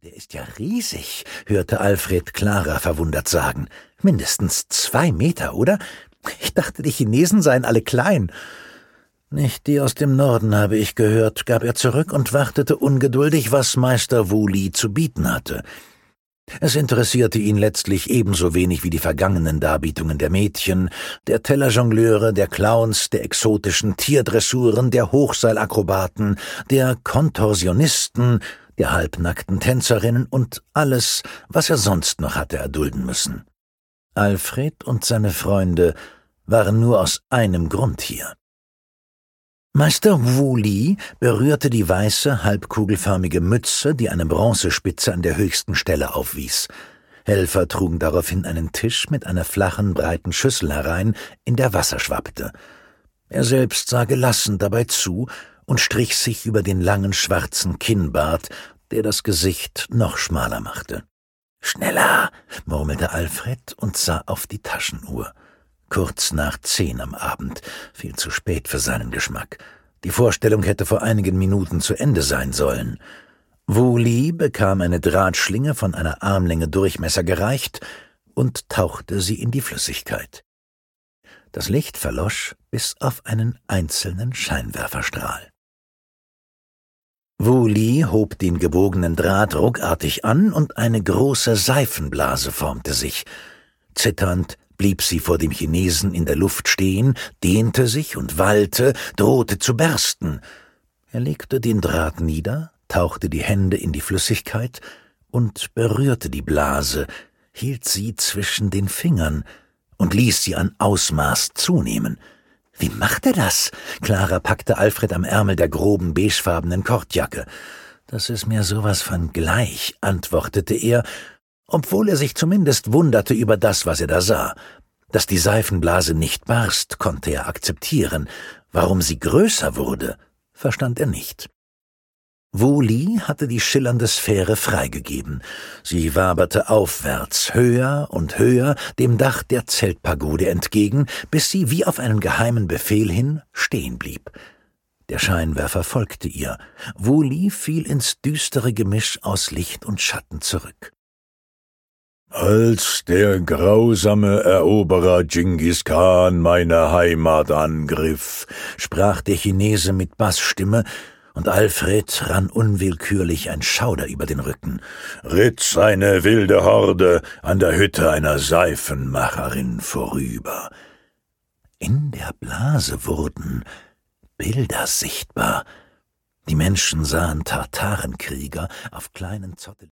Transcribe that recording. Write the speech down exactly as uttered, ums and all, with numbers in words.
Der ist ja riesig«, hörte Alfred Clara verwundert sagen. »Mindestens zwei Meter, oder? Ich dachte, die Chinesen seien alle klein.« »Nicht die aus dem Norden, habe ich gehört«, gab er zurück und wartete ungeduldig, was Meister Wu Li zu bieten hatte. Es interessierte ihn letztlich ebenso wenig wie die vergangenen Darbietungen der Mädchen, der Tellerjongleure, der Clowns, der exotischen Tierdressuren, der Hochseilakrobaten, der Kontorsionisten, der halbnackten Tänzerinnen und alles, was er sonst noch hatte erdulden müssen. Alfred und seine Freunde waren nur aus einem Grund hier. Meister Wu Li berührte die weiße, halbkugelförmige Mütze, die eine Bronzespitze an der höchsten Stelle aufwies. Helfer trugen daraufhin einen Tisch mit einer flachen, breiten Schüssel herein, in der Wasser schwappte. Er selbst sah gelassen dabei zu und strich sich über den langen schwarzen Kinnbart, der das Gesicht noch schmaler machte. »Schneller«, murmelte Alfred und sah auf die Taschenuhr. Kurz nach zehn am Abend, viel zu spät für seinen Geschmack. Die Vorstellung hätte vor einigen Minuten zu Ende sein sollen. Wu Li bekam eine Drahtschlinge von einer Armlänge Durchmesser gereicht und tauchte sie in die Flüssigkeit. Das Licht verlosch bis auf einen einzelnen Scheinwerferstrahl. Wu Li hob den gebogenen Draht ruckartig an und eine große Seifenblase formte sich. Zitternd blieb sie vor dem Chinesen in der Luft stehen, dehnte sich und wallte, drohte zu bersten. Er legte den Draht nieder, tauchte die Hände in die Flüssigkeit und berührte die Blase, hielt sie zwischen den Fingern und ließ sie an Ausmaß zunehmen. »Wie macht er das?« Clara packte Alfred am Ärmel der groben, beigefarbenen Kordjacke. »Das ist mir sowas von gleich«, antwortete er, obwohl er sich zumindest wunderte über das, was er da sah. Dass die Seifenblase nicht barst, konnte er akzeptieren. Warum sie größer wurde, verstand er nicht. Wu Li hatte die schillernde Sphäre freigegeben. Sie waberte aufwärts, höher und höher, dem Dach der Zeltpagode entgegen, bis sie wie auf einen geheimen Befehl hin stehen blieb. Der Scheinwerfer folgte ihr. Wu Li fiel ins düstere Gemisch aus Licht und Schatten zurück. »Als der grausame Eroberer Dschingis Khan meine Heimat angriff«, sprach der Chinese mit Bassstimme, und Alfred rann unwillkürlich ein Schauder über den Rücken. »Ritt seine wilde Horde an der Hütte einer Seifenmacherin vorüber.« In der Blase wurden Bilder sichtbar. Die Menschen sahen Tartarenkrieger auf kleinen Zotten